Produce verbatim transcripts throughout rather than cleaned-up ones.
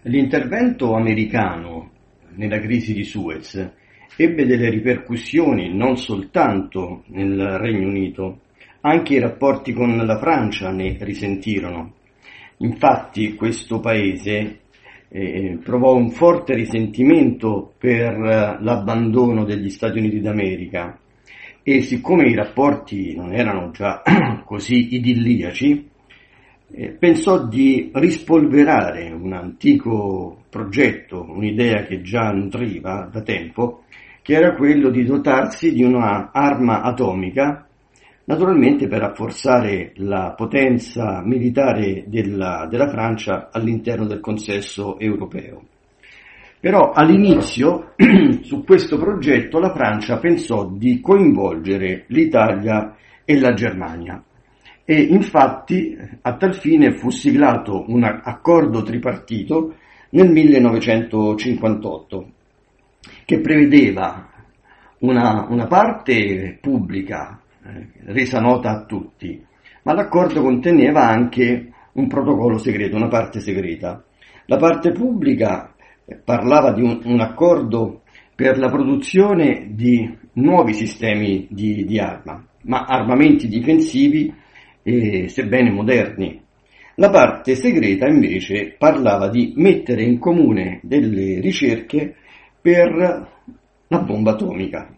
L'intervento americano nella crisi di Suez ebbe delle ripercussioni non soltanto nel Regno Unito, anche i rapporti con la Francia ne risentirono. Infatti questo paese eh, provò un forte risentimento per eh, l'abbandono degli Stati Uniti d'America e siccome i rapporti non erano già così idilliaci, eh, pensò di rispolverare un antico progetto, un'idea che già nutriva da tempo, che era quello di dotarsi di una arma atomica, naturalmente per rafforzare la potenza militare della, della Francia all'interno del consesso europeo. Però all'inizio su questo progetto la Francia pensò di coinvolgere l'Italia e la Germania e infatti a tal fine fu siglato un accordo tripartito nel millenovecentocinquantotto che prevedeva una, una parte pubblica eh, resa nota a tutti, ma l'accordo conteneva anche un protocollo segreto, una parte segreta. La parte pubblica eh, parlava di un, un accordo per la produzione di nuovi sistemi di, di arma, ma armamenti difensivi eh, sebbene moderni. La parte segreta invece parlava di mettere in comune delle ricerche per la bomba atomica.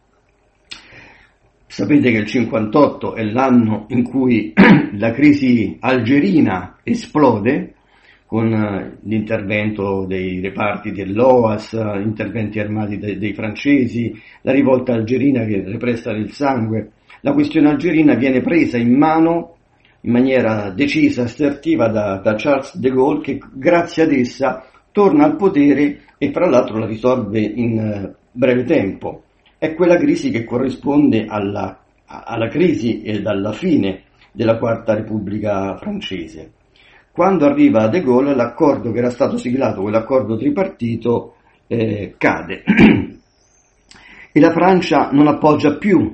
Sapete che il cinquantotto è l'anno in cui la crisi algerina esplode con l'intervento dei reparti dell'O A S, interventi armati dei, dei francesi, la rivolta algerina che repressa il sangue. La questione algerina viene presa in mano in maniera decisa, assertiva da, da Charles de Gaulle, che grazie ad essa torna al potere e fra l'altro la risolve in breve tempo. È quella crisi che corrisponde alla, alla crisi ed alla fine della Quarta Repubblica francese. Quando arriva De Gaulle, l'accordo che era stato siglato, quell'accordo tripartito, eh, cade e la Francia non appoggia più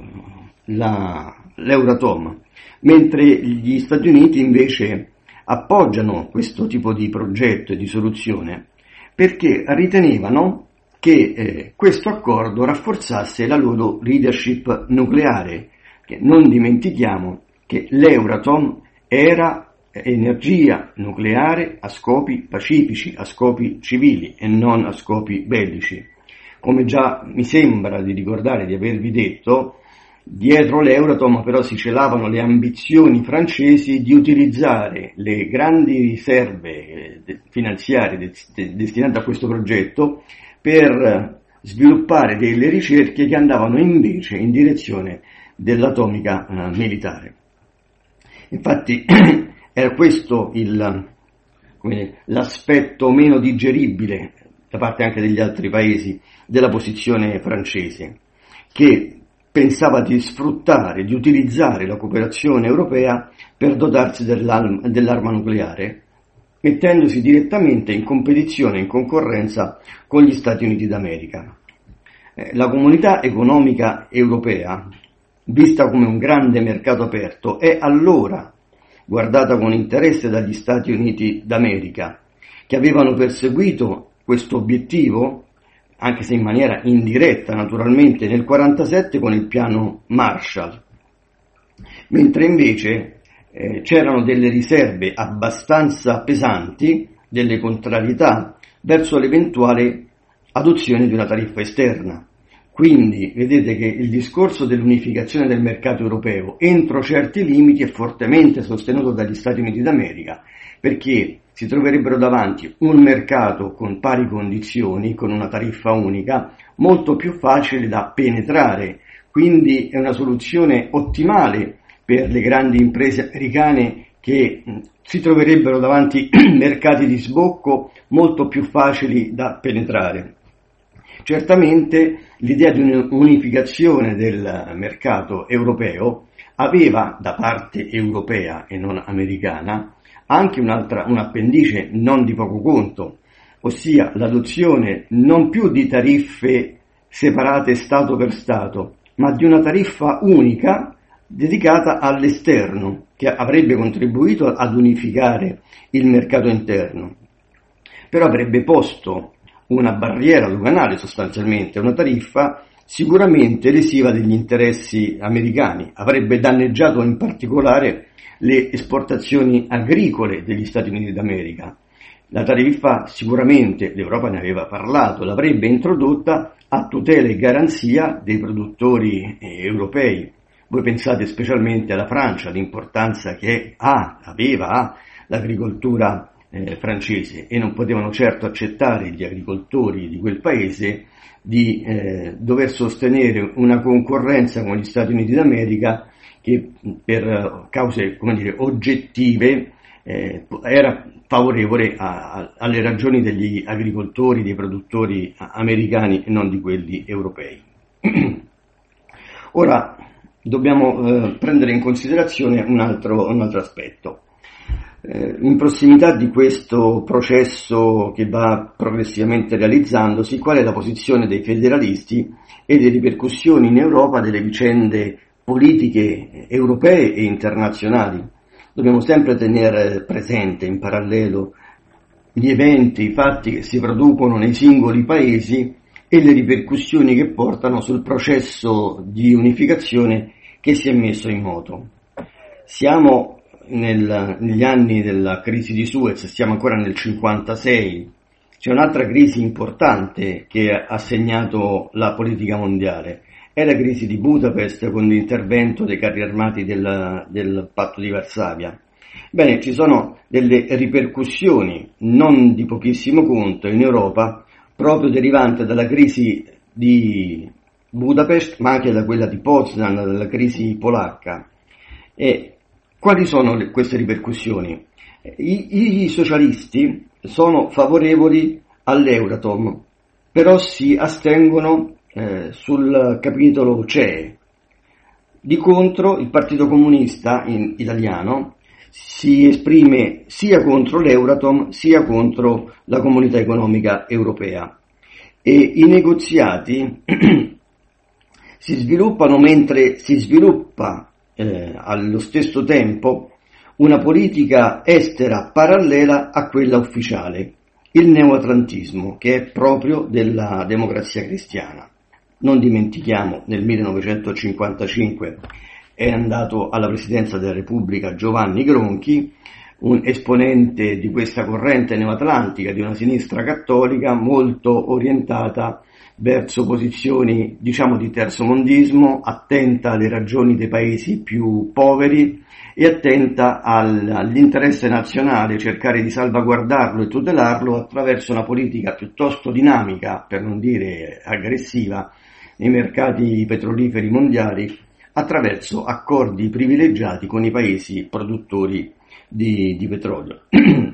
la, l'Euratom, mentre gli Stati Uniti invece appoggiano questo tipo di progetto e di soluzione perché ritenevano che eh, questo accordo rafforzasse la loro leadership nucleare, che non dimentichiamo che l'Euratom era energia nucleare a scopi pacifici, a scopi civili e non a scopi bellici. Come già mi sembra di ricordare di avervi detto, dietro l'Euratom però si celavano le ambizioni francesi di utilizzare le grandi riserve finanziarie destinate a questo progetto per sviluppare delle ricerche che andavano invece in direzione dell'atomica eh, militare. Infatti era questo il, come, l'aspetto meno digeribile da parte anche degli altri paesi della posizione francese, che pensava di sfruttare, di utilizzare la cooperazione europea per dotarsi dell'arma, dell'arma nucleare, mettendosi direttamente in competizione, in concorrenza con gli Stati Uniti d'America. Eh, la comunità economica europea, vista come un grande mercato aperto, è allora guardata con interesse dagli Stati Uniti d'America, che avevano perseguito questo obiettivo, anche se in maniera indiretta naturalmente, nel millenovecentoquarantasette con il piano Marshall, mentre invece eh, c'erano delle riserve abbastanza pesanti, delle contrarietà verso l'eventuale adozione di una tariffa esterna. Quindi vedete che il discorso dell'unificazione del mercato europeo entro certi limiti è fortemente sostenuto dagli Stati Uniti d'America, perché si troverebbero davanti un mercato con pari condizioni, con una tariffa unica, molto più facile da penetrare. Quindi è una soluzione ottimale per le grandi imprese americane che si troverebbero davanti mercati di sbocco molto più facili da penetrare. Certamente l'idea di un'unificazione del mercato europeo aveva da parte europea e non americana anche un'altra, un appendice non di poco conto, ossia l'adozione non più di tariffe separate Stato per Stato, ma di una tariffa unica dedicata all'esterno, che avrebbe contribuito ad unificare il mercato interno. però avrebbe posto una barriera doganale, sostanzialmente una tariffa sicuramente lesiva degli interessi americani, avrebbe danneggiato in particolare le esportazioni agricole degli Stati Uniti d'America. La tariffa sicuramente, l'Europa ne aveva parlato, l'avrebbe introdotta a tutela e garanzia dei produttori eh, europei. Voi pensate specialmente alla Francia, l'importanza che ha, aveva, ha l'agricoltura eh, francese, e non potevano certo accettare gli agricoltori di quel paese di eh, dover sostenere una concorrenza con gli Stati Uniti d'America che per cause, come dire, oggettive eh, era favorevole a, a, alle ragioni degli agricoltori, dei produttori americani e non di quelli europei. Ora dobbiamo eh, prendere in considerazione un altro, un altro aspetto. Eh, in prossimità di questo processo che va progressivamente realizzandosi, qual è la posizione dei federalisti e le ripercussioni in Europa delle vicende politiche europee e internazionali? Dobbiamo sempre tenere presente in parallelo gli eventi, i fatti che si producono nei singoli paesi e le ripercussioni che portano sul processo di unificazione che si è messo in moto. Siamo nel, negli anni della crisi di Suez, siamo ancora nel cinquantasei, c'è un'altra crisi importante che ha segnato la politica mondiale, è la crisi di Budapest con l'intervento dei carri armati del, del patto di Varsavia. Bene, ci sono delle ripercussioni non di pochissimo conto in Europa proprio derivante dalla crisi di Budapest, ma anche da quella di Poznań, dalla crisi polacca. E quali sono le, queste ripercussioni? I, I socialisti sono favorevoli all'Euratom, però si astengono eh, sul capitolo C E E. Di contro, il Partito Comunista in italiano si esprime sia contro l'Euratom sia contro la Comunità Economica Europea. E i negoziati si sviluppano mentre si sviluppa eh, allo stesso tempo una politica estera parallela a quella ufficiale, il neoatlantismo, che è proprio della Democrazia Cristiana. Non dimentichiamo, nel millenovecentocinquantacinque è andato alla presidenza della Repubblica Giovanni Gronchi, un esponente di questa corrente neoatlantica, di una sinistra cattolica molto orientata verso posizioni, diciamo, di terzomondismo, attenta alle ragioni dei paesi più poveri e attenta al, all'interesse nazionale, cercare di salvaguardarlo e tutelarlo attraverso una politica piuttosto dinamica, per non dire aggressiva, nei mercati petroliferi mondiali, attraverso accordi privilegiati con i paesi produttori di, di petrolio.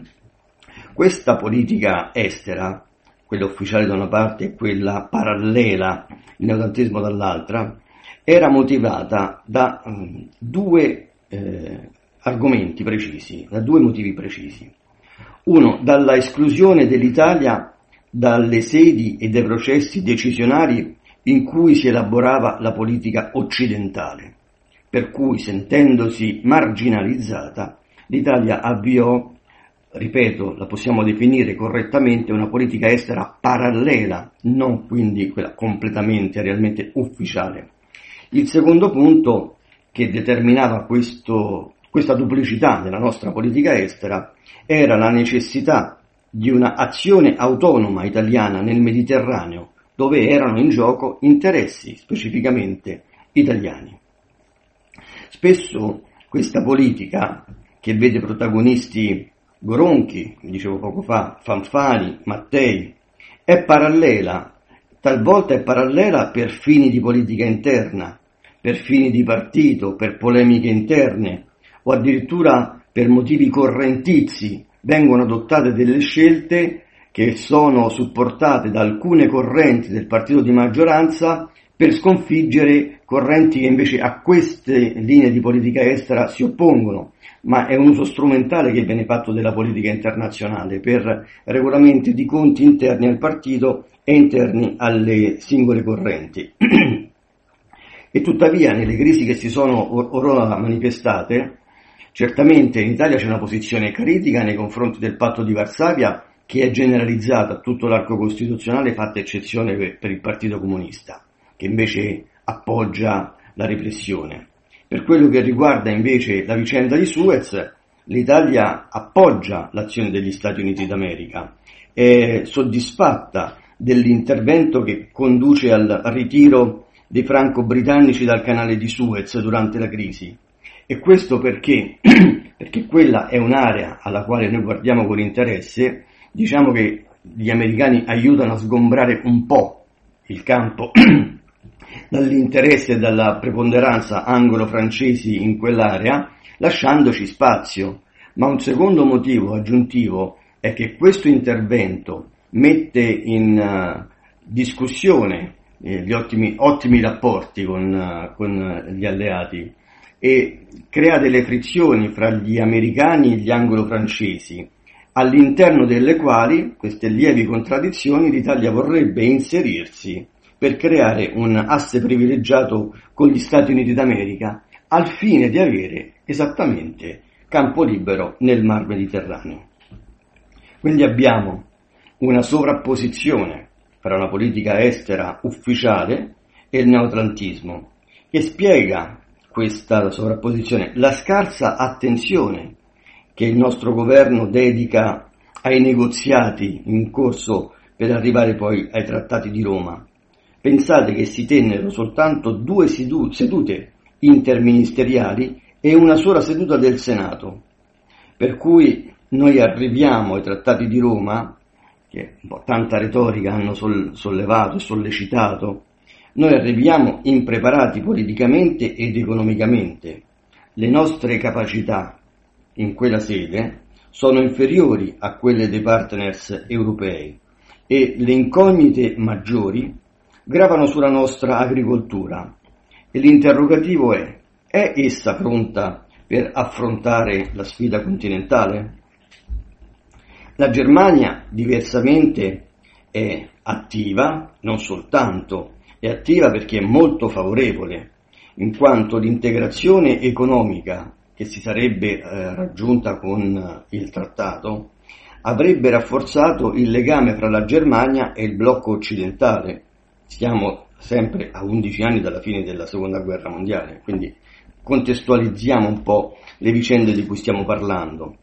Questa politica estera, quella ufficiale da una parte e quella parallela, il neoatlantismo dall'altra, era motivata da um, due eh, argomenti precisi, da due motivi precisi. Uno, dalla esclusione dell'Italia dalle sedi e dai processi decisionari in cui si elaborava la politica occidentale, per cui, sentendosi marginalizzata, l'Italia avviò, ripeto, la possiamo definire correttamente, una politica estera parallela, non quindi quella completamente, realmente ufficiale. Il secondo punto che determinava questo, questa duplicità nella nostra politica estera era la necessità di una azione autonoma italiana nel Mediterraneo, dove erano in gioco interessi specificamente italiani. Spesso questa politica, che vede protagonisti Gronchi, come dicevo poco fa, Fanfani, Mattei, è parallela, talvolta è parallela per fini di politica interna, per fini di partito, per polemiche interne o addirittura per motivi correntizi. Vengono adottate delle scelte che sono supportate da alcune correnti del partito di maggioranza per sconfiggere correnti che invece a queste linee di politica estera si oppongono, ma è un uso strumentale che viene fatto della politica internazionale per regolamenti di conti interni al partito e interni alle singole correnti. E tuttavia, nelle crisi che si sono or- ora manifestate, certamente in Italia c'è una posizione critica nei confronti del patto di Varsavia che è generalizzata a tutto l'arco costituzionale, fatta eccezione per, per il Partito Comunista, che invece appoggia la repressione. Per quello che riguarda invece la vicenda di Suez, l'Italia appoggia l'azione degli Stati Uniti d'America, è soddisfatta dell'intervento che conduce al ritiro dei franco-britannici dal canale di Suez durante la crisi. E questo perché? Perché quella è un'area alla quale noi guardiamo con interesse. Diciamo che gli americani aiutano a sgombrare un po' il campo dall'interesse e dalla preponderanza anglo-francesi in quell'area, lasciandoci spazio. Ma un secondo motivo aggiuntivo è che questo intervento mette in uh, discussione eh, gli ottimi, ottimi rapporti con, uh, con gli alleati e crea delle frizioni fra gli americani e gli anglo-francesi, all'interno delle quali, queste lievi contraddizioni, l'Italia vorrebbe inserirsi per creare un asse privilegiato con gli Stati Uniti d'America, al fine di avere esattamente campo libero nel Mar Mediterraneo. Quindi abbiamo una sovrapposizione fra una politica estera ufficiale e il neoatlantismo, che spiega questa sovrapposizione, la scarsa attenzione che il nostro governo dedica ai negoziati in corso per arrivare poi ai trattati di Roma. Pensate che si tennero soltanto due sedute interministeriali e una sola seduta del Senato, per cui noi arriviamo ai trattati di Roma, che un po' tanta retorica hanno sollevato e sollecitato, noi arriviamo impreparati politicamente ed economicamente. Le nostre capacità in quella sede sono inferiori a quelle dei partners europei e le incognite maggiori gravano sulla nostra agricoltura. E l'interrogativo è: è essa pronta per affrontare la sfida continentale? La Germania, diversamente, è attiva, non soltanto, è attiva perché è molto favorevole, in quanto l'integrazione economica che si sarebbe eh, raggiunta con il trattato avrebbe rafforzato il legame fra la Germania e il blocco occidentale. Siamo sempre a undici anni dalla fine della Seconda Guerra Mondiale, quindi contestualizziamo un po' le vicende di cui stiamo parlando.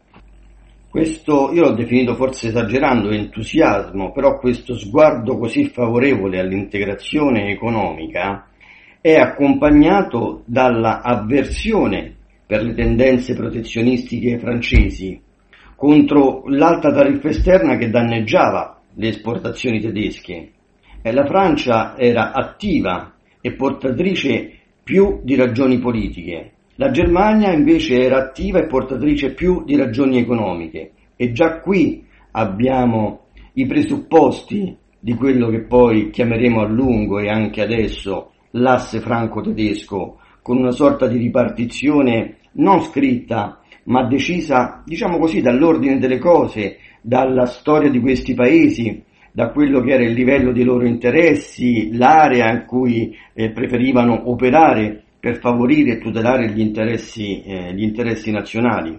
Questo io l'ho definito, forse esagerando, entusiasmo, però questo sguardo così favorevole all'integrazione economica è accompagnato dalla avversione per le tendenze protezionistiche francesi contro l'alta tariffa esterna che danneggiava le esportazioni tedesche. E la Francia era attiva e portatrice più di ragioni politiche. La Germania invece era attiva e portatrice più di ragioni economiche, e già qui abbiamo i presupposti di quello che poi chiameremo a lungo e anche adesso l'asse franco-tedesco, con una sorta di ripartizione non scritta ma decisa, diciamo così, dall'ordine delle cose, dalla storia di questi paesi, da quello che era il livello dei loro interessi, l'area in cui eh, preferivano operare per favorire e tutelare gli interessi, eh, gli interessi nazionali.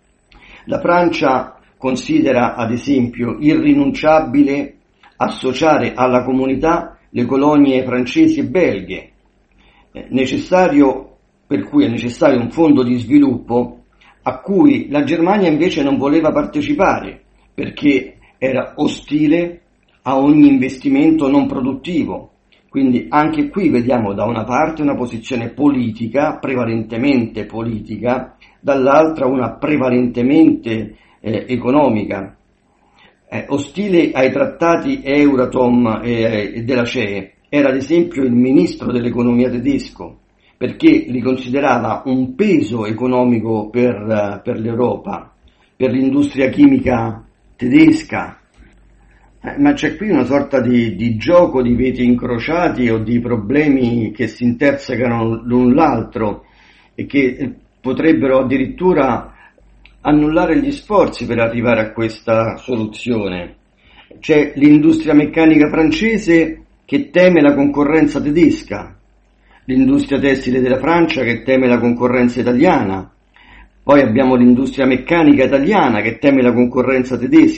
La Francia considera, ad esempio, irrinunciabile associare alla comunità le colonie francesi e belghe, eh, necessario, per cui è necessario un fondo di sviluppo a cui la Germania invece non voleva partecipare, perché era ostile a ogni investimento non produttivo. Quindi anche qui vediamo da una parte una posizione politica, prevalentemente politica, dall'altra una prevalentemente eh, economica. Eh, ostile ai trattati Euratom e eh, della C E era ad esempio il ministro dell'economia tedesco, perché li considerava un peso economico per, uh, per l'Europa, per l'industria chimica tedesca. Eh, ma c'è qui una sorta di, di gioco di veti incrociati o di problemi che si intersecano l'un l'altro e che potrebbero addirittura annullare gli sforzi per arrivare a questa soluzione. C'è l'industria meccanica francese che teme la concorrenza tedesca, l'industria tessile della Francia che teme la concorrenza italiana, poi abbiamo l'industria meccanica italiana che teme la concorrenza tedesca,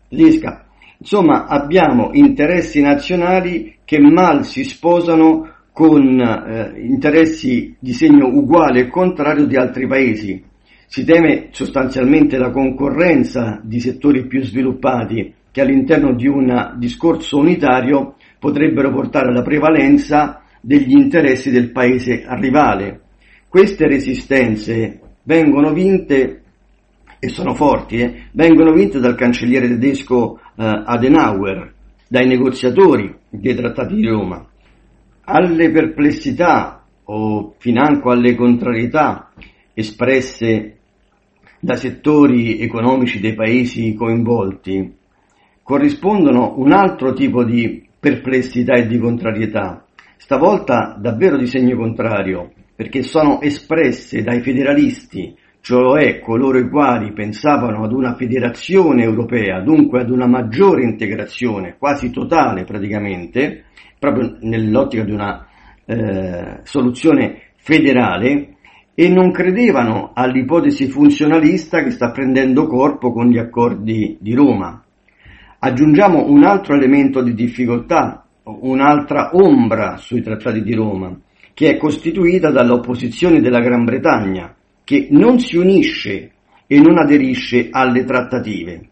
Lisca. Insomma, abbiamo interessi nazionali che mal si sposano con eh, interessi di segno uguale e contrario di altri paesi. Si teme sostanzialmente la concorrenza di settori più sviluppati che all'interno di un discorso unitario potrebbero portare alla prevalenza degli interessi del paese rivale. Queste resistenze vengono vinte, e sono forti, eh, vengono vinte dal cancelliere tedesco eh, Adenauer, dai negoziatori dei trattati di Roma. Alle perplessità o financo alle contrarietà espresse da settori economici dei paesi coinvolti corrispondono un altro tipo di perplessità e di contrarietà, stavolta davvero di segno contrario, perché sono espresse dai federalisti, cioè coloro i quali pensavano ad una federazione europea, dunque ad una maggiore integrazione, quasi totale praticamente, proprio nell'ottica di una eh, soluzione federale, e non credevano all'ipotesi funzionalista che sta prendendo corpo con gli accordi di Roma. Aggiungiamo un altro elemento di difficoltà, un'altra ombra sui trattati di Roma, che è costituita dall'opposizione della Gran Bretagna, che non si unisce e non aderisce alle trattative.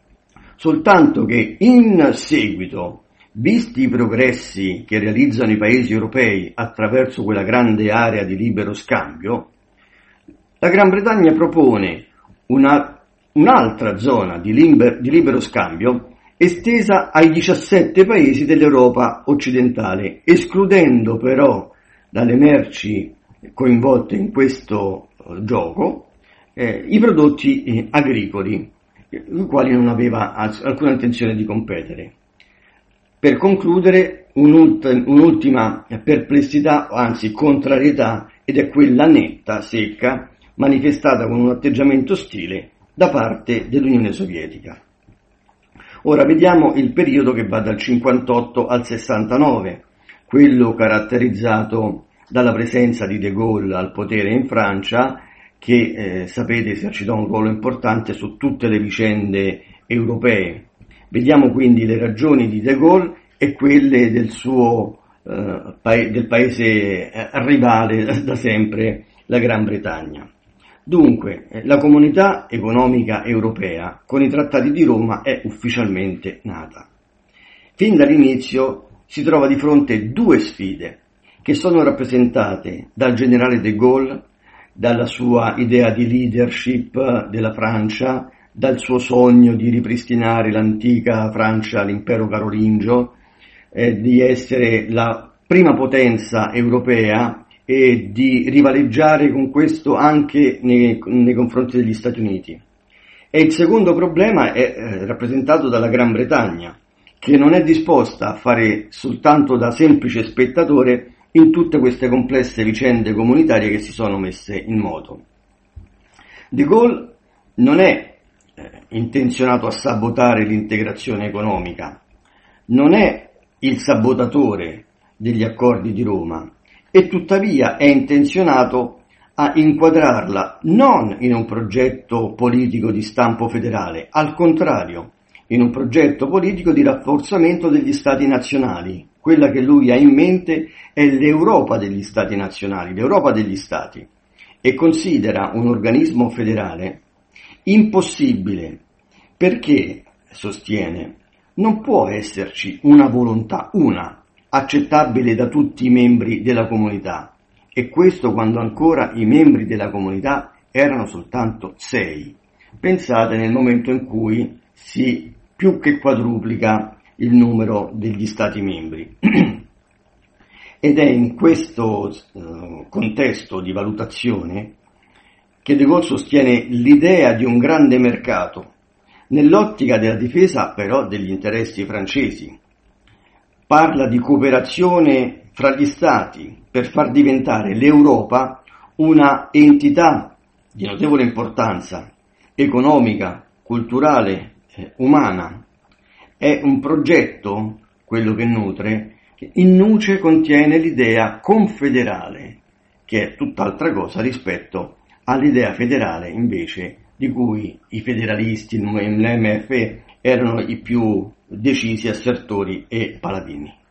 Soltanto che in seguito, visti i progressi che realizzano i paesi europei attraverso quella grande area di libero scambio, la Gran Bretagna propone una, un'altra zona di, liber, di libero scambio estesa ai diciassette paesi dell'Europa occidentale, escludendo però dalle merci coinvolte in questo gioco eh, i prodotti eh, agricoli, i quali non aveva alcuna intenzione di competere. Per concludere, un'ultima perplessità, anzi contrarietà, ed è quella netta, secca, manifestata con un atteggiamento ostile da parte dell'Unione Sovietica. Ora vediamo il periodo che va dal cinquantotto al sessantanove, quello caratterizzato dalla presenza di De Gaulle al potere in Francia, che eh, sapete esercitò un ruolo importante su tutte le vicende europee. Vediamo quindi le ragioni di De Gaulle e quelle del suo eh, pa- del paese eh, rivale da sempre, la Gran Bretagna. Dunque, la Comunità Economica Europea con i Trattati di Roma è ufficialmente nata. Fin dall'inizio si trova di fronte due sfide che sono rappresentate dal generale De Gaulle, dalla sua idea di leadership della Francia, dal suo sogno di ripristinare l'antica Francia, l'impero carolingio, eh, di essere la prima potenza europea e di rivaleggiare con questo anche nei, nei confronti degli Stati Uniti. E il secondo problema è eh, rappresentato dalla Gran Bretagna, che non è disposta a fare soltanto da semplice spettatore in tutte queste complesse vicende comunitarie che si sono messe in moto. De Gaulle non è eh, intenzionato a sabotare l'integrazione economica, non è il sabotatore degli accordi di Roma, e tuttavia è intenzionato a inquadrarla non in un progetto politico di stampo federale, al contrario, in un progetto politico di rafforzamento degli Stati nazionali. Quella che lui ha in mente è l'Europa degli Stati nazionali, l'Europa degli Stati, e considera un organismo federale impossibile perché, sostiene, non può esserci una volontà, una, accettabile da tutti i membri della comunità, e questo quando ancora i membri della comunità erano soltanto sei. Pensate nel momento in cui si più che quadruplica il numero degli Stati membri. Ed è in questo uh, contesto di valutazione che De Gaulle sostiene l'idea di un grande mercato, nell'ottica della difesa però degli interessi francesi. Parla di cooperazione fra gli Stati per far diventare l'Europa una entità di notevole importanza economica, culturale, eh, umana. È un progetto, quello che nutre, che in nuce contiene l'idea confederale, che è tutt'altra cosa rispetto all'idea federale invece di cui i federalisti, l'M F erano i più decisi assertori e paladini.